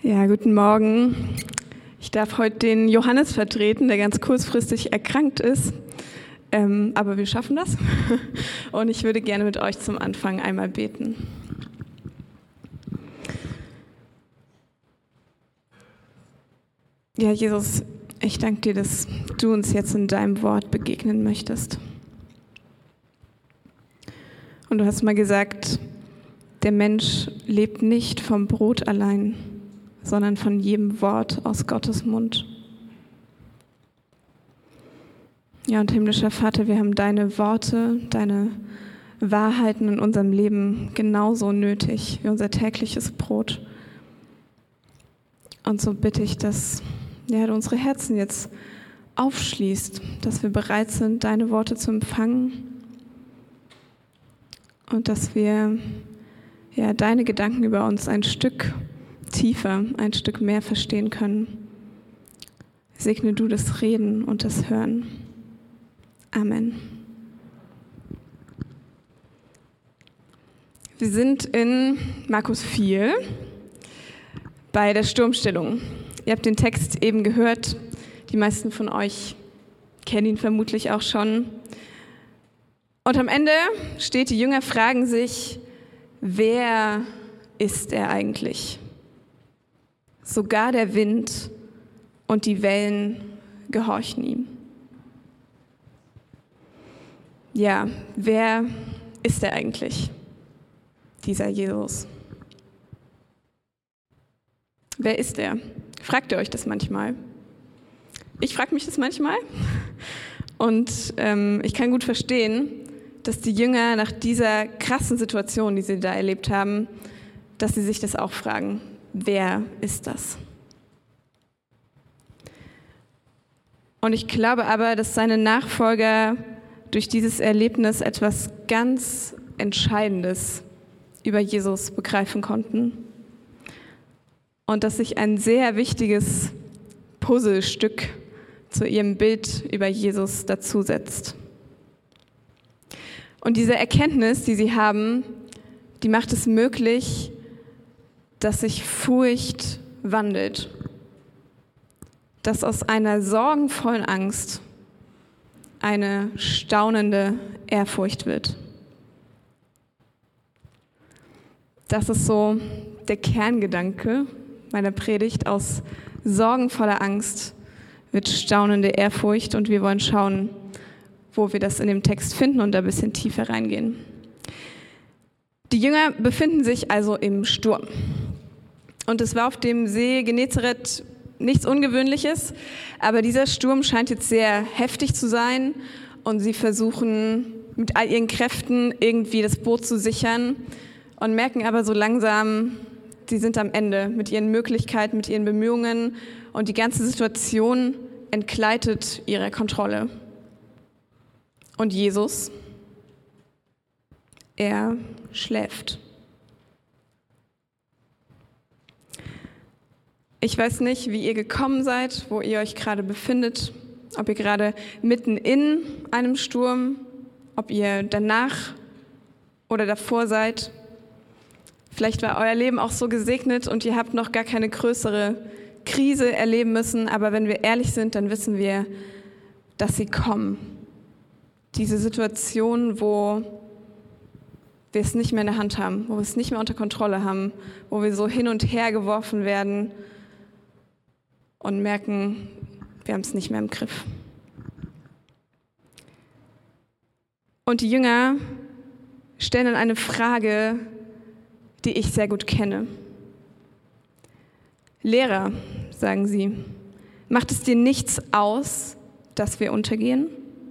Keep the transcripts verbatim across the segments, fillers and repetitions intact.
Ja, guten Morgen. Ich darf heute den Johannes vertreten, der ganz kurzfristig erkrankt ist. Ähm, aber wir schaffen das. Und ich würde gerne mit euch zum Anfang einmal beten. Ja, Jesus, ich danke dir, dass du uns jetzt in deinem Wort begegnen möchtest. Und du hast mal gesagt, der Mensch lebt nicht vom Brot allein, sondern von jedem Wort aus Gottes Mund. Ja, und himmlischer Vater, wir haben deine Worte, deine Wahrheiten in unserem Leben genauso nötig wie unser tägliches Brot. Und so bitte ich, dass ja, du unsere Herzen jetzt aufschließt, dass wir bereit sind, deine Worte zu empfangen und dass wir ja, deine Gedanken über uns ein Stück tiefer, ein Stück mehr verstehen können. Segne du das Reden und das Hören. Amen. Wir sind in Markus vier bei der Sturmstillung. Ihr habt den Text eben gehört. Die meisten von euch kennen ihn vermutlich auch schon. Und am Ende steht, die Jünger fragen sich, wer ist er eigentlich? Sogar der Wind und die Wellen gehorchen ihm. Ja, wer ist er eigentlich, dieser Jesus? Wer ist er? Fragt ihr euch das manchmal? Ich frage mich das manchmal. Und ähm, ich kann gut verstehen, dass die Jünger nach dieser krassen Situation, die sie da erlebt haben, dass sie sich das auch fragen. Wer ist das? Und ich glaube aber, dass seine Nachfolger durch dieses Erlebnis etwas ganz Entscheidendes über Jesus begreifen konnten. Und dass sich ein sehr wichtiges Puzzlestück zu ihrem Bild über Jesus dazusetzt. Und diese Erkenntnis, die sie haben, die macht es möglich, dass sich Furcht wandelt. Dass aus einer sorgenvollen Angst eine staunende Ehrfurcht wird. Das ist so der Kerngedanke meiner Predigt. Aus sorgenvoller Angst wird staunende Ehrfurcht und wir wollen schauen, wo wir das in dem Text finden und da ein bisschen tiefer reingehen. Die Jünger befinden sich also im Sturm. Und es war auf dem See Genezareth nichts Ungewöhnliches, aber dieser Sturm scheint jetzt sehr heftig zu sein und sie versuchen mit all ihren Kräften irgendwie das Boot zu sichern und merken aber so langsam, sie sind am Ende mit ihren Möglichkeiten, mit ihren Bemühungen und die ganze Situation entgleitet ihrer Kontrolle. Und Jesus, er schläft. Ich weiß nicht, wie ihr gekommen seid, wo ihr euch gerade befindet, ob ihr gerade mitten in einem Sturm, ob ihr danach oder davor seid. Vielleicht war euer Leben auch so gesegnet und ihr habt noch gar keine größere Krise erleben müssen, aber wenn wir ehrlich sind, dann wissen wir, dass sie kommen. Diese Situation, wo wir es nicht mehr in der Hand haben, wo wir es nicht mehr unter Kontrolle haben, wo wir so hin und her geworfen werden und merken, wir haben es nicht mehr im Griff. Und die Jünger stellen dann eine Frage, die ich sehr gut kenne. Lehrer, sagen sie, macht es dir nichts aus, dass wir untergehen?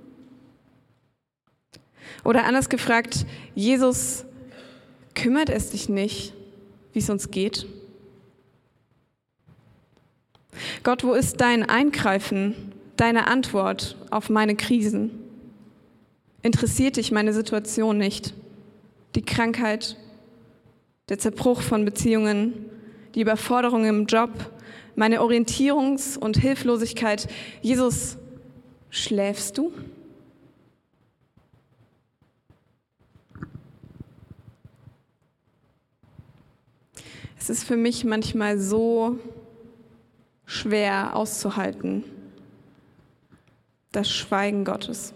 Oder anders gefragt, Jesus, kümmert es dich nicht, wie es uns geht? Gott, wo ist dein Eingreifen, deine Antwort auf meine Krisen? Interessiert dich meine Situation nicht? Die Krankheit, der Zerbruch von Beziehungen, die Überforderung im Job, meine Orientierungs- und Hilflosigkeit. Jesus, schläfst du? Es ist für mich manchmal so schwer auszuhalten, das Schweigen Gottes.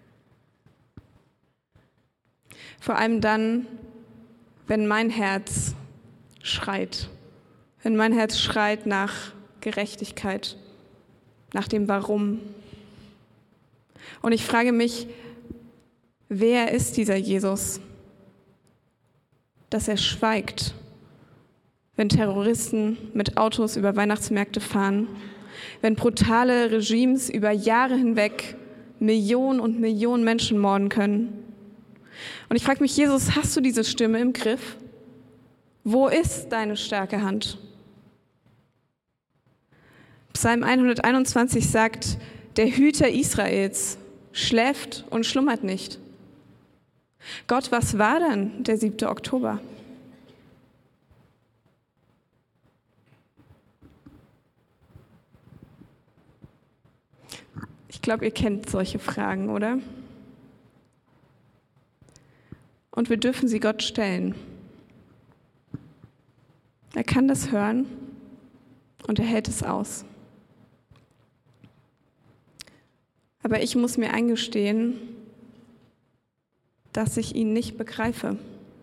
Vor allem dann, wenn mein Herz schreit, wenn mein Herz schreit nach Gerechtigkeit, nach dem Warum. Und ich frage mich, wer ist dieser Jesus, dass er schweigt, wenn Terroristen mit Autos über Weihnachtsmärkte fahren, wenn brutale Regimes über Jahre hinweg Millionen und Millionen Menschen morden können. Und ich frage mich, Jesus, hast du diese Stimme im Griff? Wo ist deine starke Hand? Psalm hunderteinundzwanzig sagt, der Hüter Israels schläft und schlummert nicht. Gott, was war denn der siebte Oktober? Ich glaube, ihr kennt solche Fragen, oder? Und wir dürfen sie Gott stellen. Er kann das hören und er hält es aus. Aber ich muss mir eingestehen, dass ich ihn nicht begreife.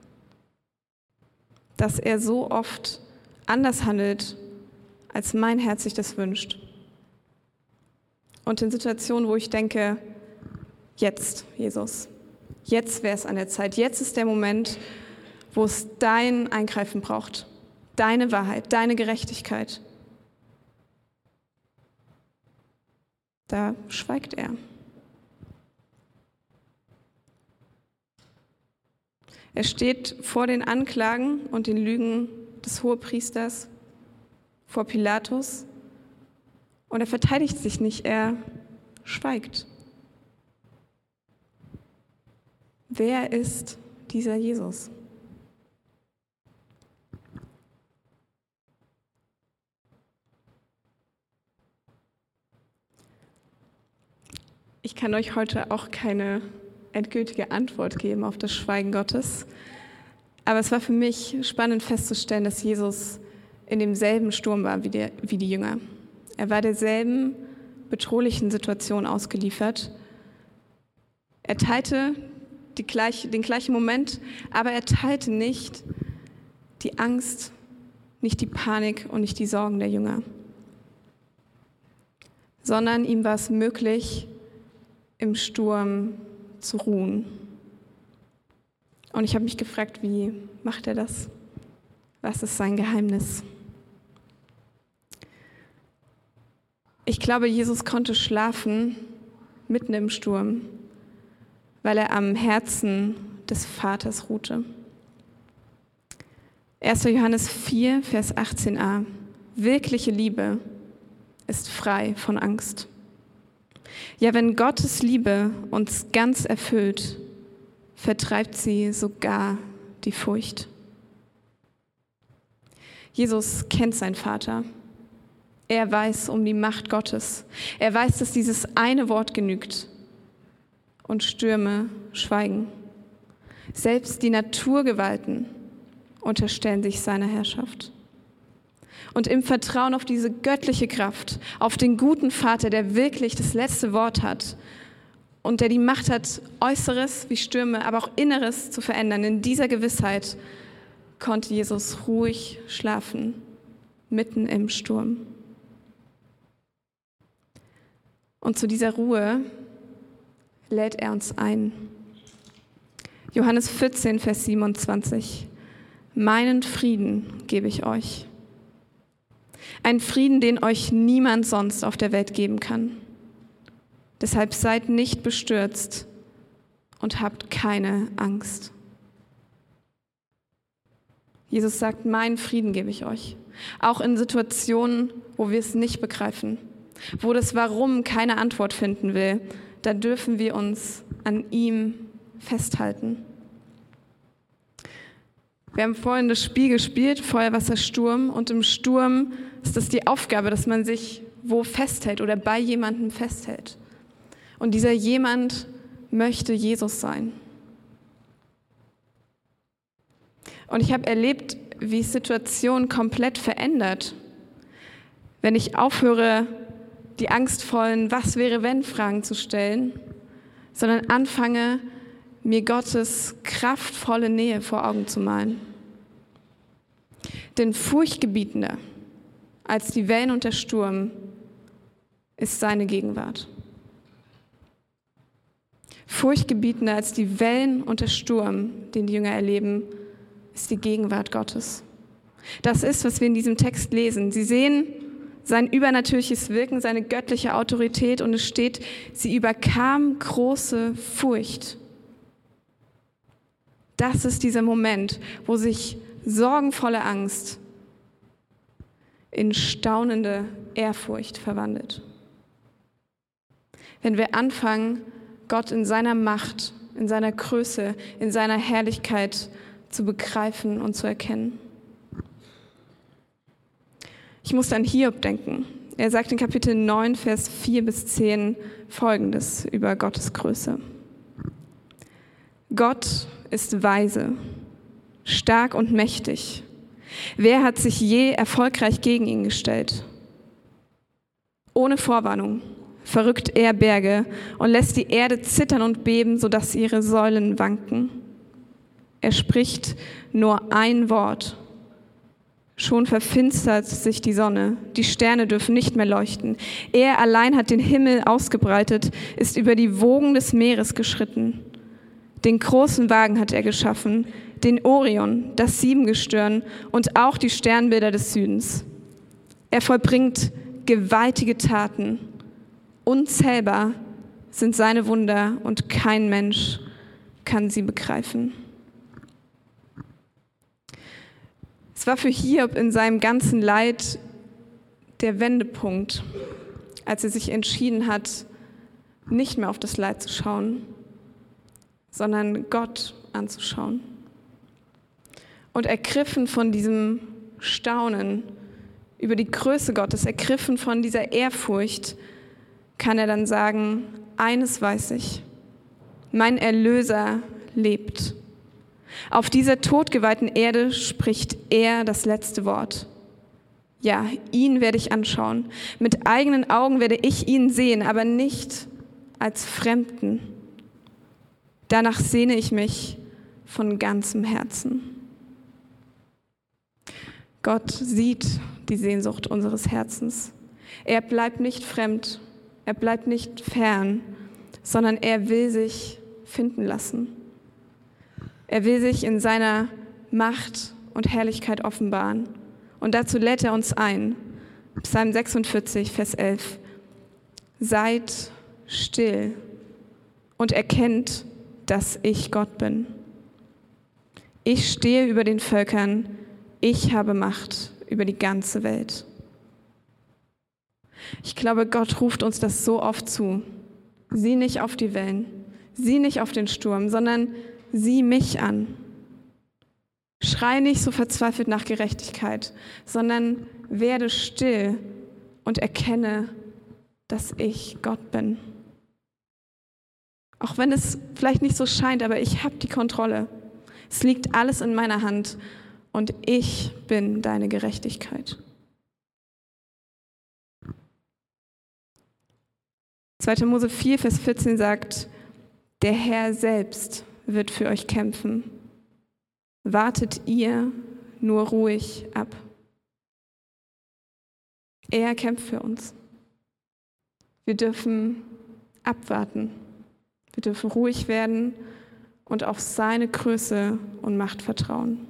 Dass er so oft anders handelt, als mein Herz sich das wünscht. Und in Situationen, wo ich denke, jetzt, Jesus, jetzt wäre es an der Zeit, jetzt ist der Moment, wo es dein Eingreifen braucht, deine Wahrheit, deine Gerechtigkeit. Da schweigt er. Er steht vor den Anklagen und den Lügen des Hohepriesters, vor Pilatus, und er verteidigt sich nicht, er schweigt. Wer ist dieser Jesus? Ich kann euch heute auch keine endgültige Antwort geben auf das Schweigen Gottes, aber es war für mich spannend festzustellen, dass Jesus in demselben Sturm war wie, der, wie die Jünger. Er war derselben bedrohlichen Situation ausgeliefert. Er teilte die gleiche, den gleichen Moment, aber er teilte nicht die Angst, nicht die Panik und nicht die Sorgen der Jünger, sondern ihm war es möglich, im Sturm zu ruhen. Und ich habe mich gefragt, wie macht er das? Was ist sein Geheimnis? Ich glaube, Jesus konnte schlafen mitten im Sturm, weil er am Herzen des Vaters ruhte. erster Johannes vier, Vers achtzehn a. Wirkliche Liebe ist frei von Angst. Ja, wenn Gottes Liebe uns ganz erfüllt, vertreibt sie sogar die Furcht. Jesus kennt seinen Vater. Er weiß um die Macht Gottes. Er weiß, dass dieses eine Wort genügt und Stürme schweigen. Selbst die Naturgewalten unterstellen sich seiner Herrschaft. Und im Vertrauen auf diese göttliche Kraft, auf den guten Vater, der wirklich das letzte Wort hat und der die Macht hat, Äußeres wie Stürme, aber auch Inneres zu verändern, in dieser Gewissheit konnte Jesus ruhig schlafen, mitten im Sturm. Und zu dieser Ruhe lädt er uns ein. Johannes vierzehn, Vers siebenundzwanzig. Meinen Frieden gebe ich euch. Einen Frieden, den euch niemand sonst auf der Welt geben kann. Deshalb seid nicht bestürzt und habt keine Angst. Jesus sagt, meinen Frieden gebe ich euch. Auch in Situationen, wo wir es nicht begreifen, wo das Warum keine Antwort finden will, da dürfen wir uns an ihm festhalten. Wir haben vorhin das Spiel gespielt, Feuer, Wasser, Sturm, und im Sturm ist das die Aufgabe, dass man sich wo festhält oder bei jemandem festhält. Und dieser jemand möchte Jesus sein. Und ich habe erlebt wie Situationen komplett verändert, wenn ich aufhöre, die angstvollen Was wäre wenn Fragen zu stellen, sondern anfange, mir Gottes kraftvolle Nähe vor Augen zu malen. Denn furchtgebietender als die Wellen und der Sturm ist seine Gegenwart. Furchtgebietender als die Wellen und der Sturm, den die Jünger erleben, ist die Gegenwart Gottes. Das ist, was wir in diesem Text lesen. Sie sehen sein übernatürliches Wirken, seine göttliche Autorität und es steht, sie überkam große Furcht. Das ist dieser Moment, wo sich sorgenvolle Angst in staunende Ehrfurcht verwandelt. Wenn wir anfangen, Gott in seiner Macht, in seiner Größe, in seiner Herrlichkeit zu begreifen und zu erkennen. Ich muss an Hiob denken. Er sagt in Kapitel neun, Vers vier bis zehn Folgendes über Gottes Größe. Gott ist weise, stark und mächtig. Wer hat sich je erfolgreich gegen ihn gestellt? Ohne Vorwarnung verrückt er Berge und lässt die Erde zittern und beben, sodass ihre Säulen wanken. Er spricht nur ein Wort. Schon verfinstert sich die Sonne, die Sterne dürfen nicht mehr leuchten. Er allein hat den Himmel ausgebreitet, ist über die Wogen des Meeres geschritten. Den großen Wagen hat er geschaffen, den Orion, das Siebengestirn und auch die Sternbilder des Südens. Er vollbringt gewaltige Taten. Unzählbar sind seine Wunder und kein Mensch kann sie begreifen. Es war für Hiob in seinem ganzen Leid der Wendepunkt, als er sich entschieden hat, nicht mehr auf das Leid zu schauen, sondern Gott anzuschauen. Und ergriffen von diesem Staunen über die Größe Gottes, ergriffen von dieser Ehrfurcht, kann er dann sagen, eines weiß ich, mein Erlöser lebt. Auf dieser todgeweihten Erde spricht er das letzte Wort. Ja, ihn werde ich anschauen. Mit eigenen Augen werde ich ihn sehen, aber nicht als Fremden. Danach sehne ich mich von ganzem Herzen. Gott sieht die Sehnsucht unseres Herzens. Er bleibt nicht fremd, er bleibt nicht fern, sondern er will sich finden lassen. Er will sich in seiner Macht und Herrlichkeit offenbaren. Und dazu lädt er uns ein. Psalm sechsundvierzig, Vers elf. Seid still und erkennt, dass ich Gott bin. Ich stehe über den Völkern, ich habe Macht über die ganze Welt. Ich glaube, Gott ruft uns das so oft zu. Sieh nicht auf die Wellen, sieh nicht auf den Sturm, sondern sieh mich an. Schrei nicht so verzweifelt nach Gerechtigkeit, sondern werde still und erkenne, dass ich Gott bin. Auch wenn es vielleicht nicht so scheint, aber ich habe die Kontrolle. Es liegt alles in meiner Hand und ich bin deine Gerechtigkeit. zweiter Mose vier, Vers vierzehn sagt, der Herr selbst wird für euch kämpfen. Wartet ihr nur ruhig ab. Er kämpft für uns. Wir dürfen abwarten. Wir dürfen ruhig werden und auf seine Größe und Macht vertrauen.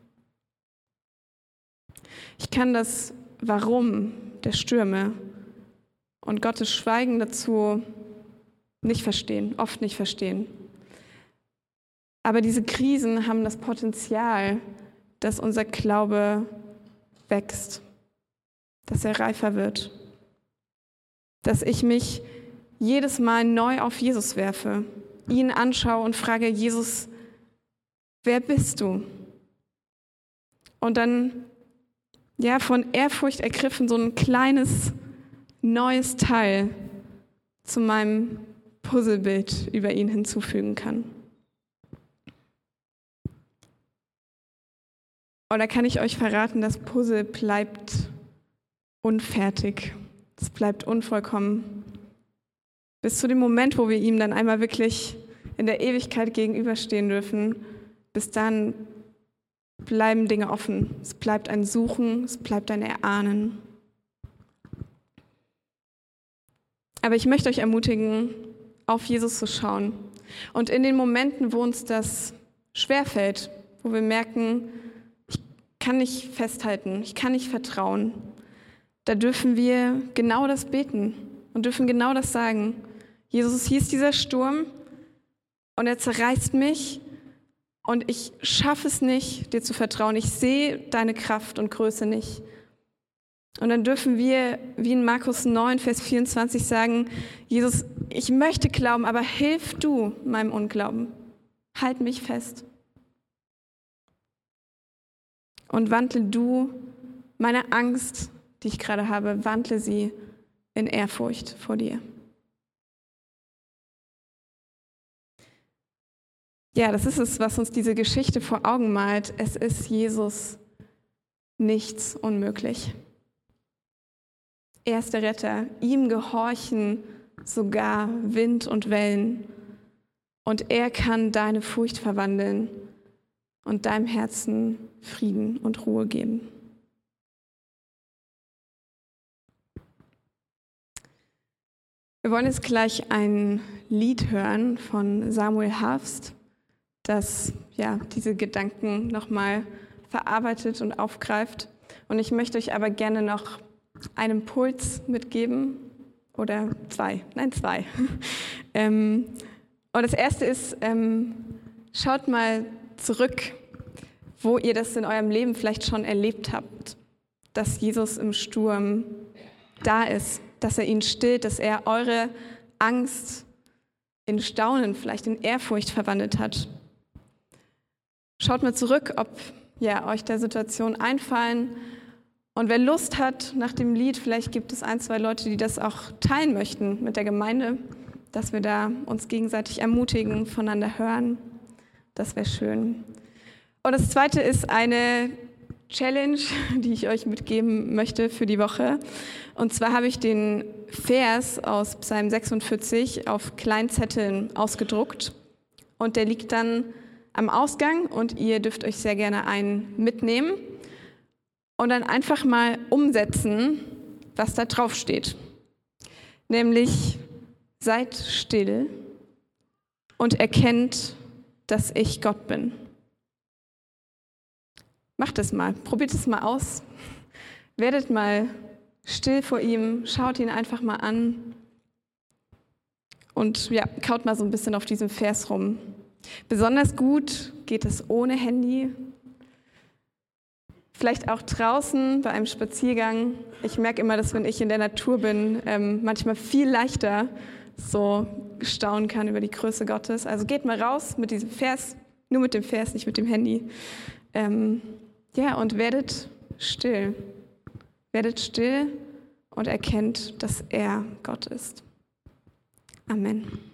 Ich kann das Warum der Stürme und Gottes Schweigen dazu nicht verstehen, oft nicht verstehen. Aber diese Krisen haben das Potenzial, dass unser Glaube wächst, dass er reifer wird, dass ich mich jedes Mal neu auf Jesus werfe, ihn anschaue und frage, Jesus, wer bist du? Und dann, ja, von Ehrfurcht ergriffen, so ein kleines, neues Teil zu meinem Puzzlebild über ihn hinzufügen kann. Und da kann ich euch verraten, das Puzzle bleibt unfertig. Es bleibt unvollkommen. Bis zu dem Moment, wo wir ihm dann einmal wirklich in der Ewigkeit gegenüberstehen dürfen, bis dann bleiben Dinge offen. Es bleibt ein Suchen, es bleibt ein Erahnen. Aber ich möchte euch ermutigen, auf Jesus zu schauen. Und in den Momenten, wo uns das schwerfällt, wo wir merken, ich kann nicht festhalten, ich kann nicht vertrauen, da dürfen wir genau das beten und dürfen genau das sagen. Jesus, hier ist dieser Sturm und er zerreißt mich und ich schaffe es nicht, dir zu vertrauen. Ich sehe deine Kraft und Größe nicht. Und dann dürfen wir, wie in Markus neun, Vers vierundzwanzig sagen, Jesus, ich möchte glauben, aber hilf du meinem Unglauben. Halt mich fest. Und wandle du meine Angst, die ich gerade habe, wandle sie in Ehrfurcht vor dir. Ja, das ist es, was uns diese Geschichte vor Augen malt. Es ist Jesus nichts unmöglich. Er ist der Retter. Ihm gehorchen sogar Wind und Wellen. Und er kann deine Furcht verwandeln und deinem Herzen Frieden und Ruhe geben. Wir wollen jetzt gleich ein Lied hören von Samuel Harfst, das ja diese Gedanken nochmal verarbeitet und aufgreift. Und ich möchte euch aber gerne noch einen Impuls mitgeben, oder zwei, nein zwei. ähm, und das erste ist, ähm, schaut mal zurück, wo ihr das in eurem Leben vielleicht schon erlebt habt, dass Jesus im Sturm da ist, dass er ihn stillt, dass er eure Angst in Staunen, vielleicht in Ehrfurcht verwandelt hat. Schaut mal zurück, ob ja, euch da Situationen einfallen. Und wer Lust hat nach dem Lied, vielleicht gibt es ein, zwei Leute, die das auch teilen möchten mit der Gemeinde, dass wir da uns gegenseitig ermutigen, voneinander hören. Das wäre schön. Und das Zweite ist eine Challenge, die ich euch mitgeben möchte für die Woche. Und zwar habe ich den Vers aus Psalm sechsundvierzig auf kleinen Zetteln ausgedruckt. Und der liegt dann am Ausgang und ihr dürft euch sehr gerne einen mitnehmen. Und dann einfach mal umsetzen, was da drauf steht. Nämlich, seid still und erkennt, dass ich Gott bin. Macht es mal, probiert es mal aus. Werdet mal still vor ihm, schaut ihn einfach mal an und ja, kaut mal so ein bisschen auf diesem Vers rum. Besonders gut geht es ohne Handy. Vielleicht auch draußen bei einem Spaziergang. Ich merke immer, dass wenn ich in der Natur bin, ähm, manchmal viel leichter so staunen kann über die Größe Gottes. Also geht mal raus mit diesem Vers, nur mit dem Vers, nicht mit dem Handy. Ähm, ja, und werdet still. Werdet still und erkennt, dass er Gott ist. Amen.